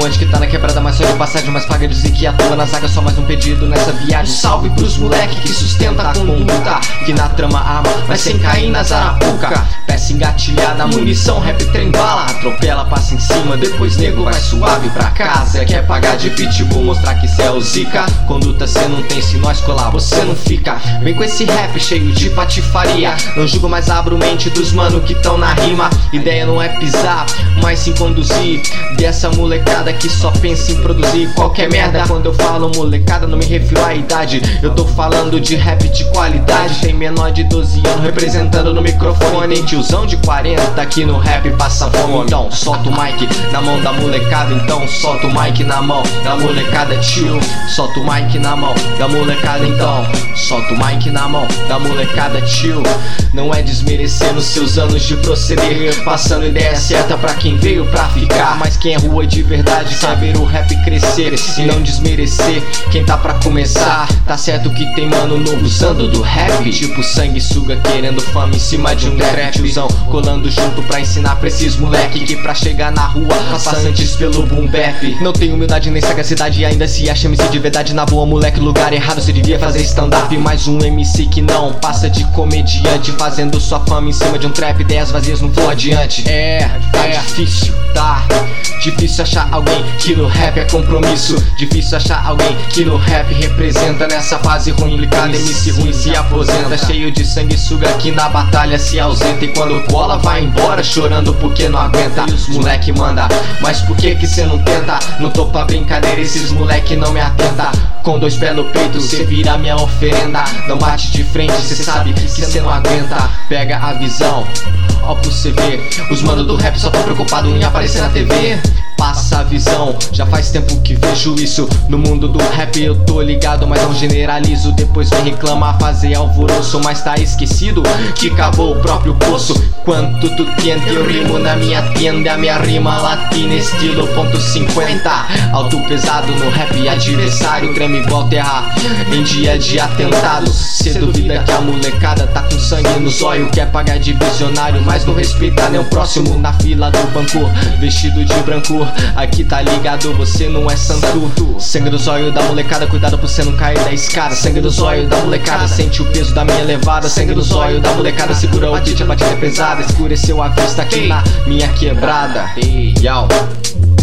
atuante que tá na quebrada, mas só de passagem, mas paga dizer que atua na zaga, só mais um pedido nessa viagem. Salve pros moleque que sustenta a conduta, que na trama arma, mas sem cair na zarapuca. Peça engatilhada, munição, rap, trem, bala. Atropela, passa em cima, depois nego vai suave pra casa. Quer pagar de pitbull, mostrar que cê é o zica. Conduta cê não tem, se nós colar você não fica. Vem com esse rap cheio de patifaria, não julgo, mas abro mente dos mano que tão na rima. Ideia não é pisar, mas sim conduzir. Dessa molecada que só pensa em produzir qualquer merda. Quando eu falo molecada, não me refiro à idade, eu tô falando de rap de qualidade. Tem menor de 12 anos representando no microfone, tem tiozão de 40 que no rap passa fome. Então solta o mic na mão da molecada, então solta o mic na mão da molecada, tio. Solta o mic na mão da molecada, então solta o mic na mão da molecada, tio. Não é desmerecendo seus anos de proceder, passando ideia certa pra quem veio pra ficar. Mas quem é rua de verdade quer ver o rap crescer e não desmerecer quem tá pra começar. Tá certo que tem mano novo usando do rap, tipo sanguessuga querendo fama em cima de um trap. Tiozão colando junto pra ensinar pra esses moleque que pra chegar na rua passa antes pelo boom bap. Não tem humildade nem sagacidade e ainda se acha MC de verdade. Na boa moleque, lugar errado, você devia fazer stand-up. Mais um MC que não passa de comediante, fazendo sua fama em cima de um trap, ideias vazias não flow adiante. Tá difícil, tá difícil achar alguém que no rap é compromisso. Difícil achar alguém que no rap representa. Nessa fase ruim, cada MC ruim se aposenta. Cheio de sanguessuga que na batalha se ausenta, e quando cola vai embora chorando porque não aguenta. E os moleque manda, mas por que que cê não tenta? Não tô pra brincadeira, esses moleque não me atenta. Com 2 pés no peito, cê vira minha oferenda. Não bate de frente, cê sabe que cê não aguenta. Pega a visão, ó pro cê ver. Os mano do rap só tão preocupado em aparecer na TV. Passa a visão, já faz tempo que vejo isso. No mundo do rap eu tô ligado, mas não generalizo. Depois vem reclamar, fazer alvoroço, mas tá esquecido que cavou o próprio poço. Quanto tu tenta, eu rimo na minha tenda. A minha rima latina, estilo .50. Alto pesado no rap, adversário treme igual terra em dia de atentado. Cê duvida que a molecada tá com sangue no zóio, quer pagar de visionário, mas não respeita nem o próximo. Na fila do banco, vestido de branco, aqui tá ligado, você não é santo. Sangue do zóio da molecada, cuidado pra você não cair da escada. Sangue do zóio da molecada, sente o peso da minha levada. Sangue do zóio da molecada, segura o beat, a batida é pesada. Escureceu a vista aqui na minha quebrada. Hey, yo.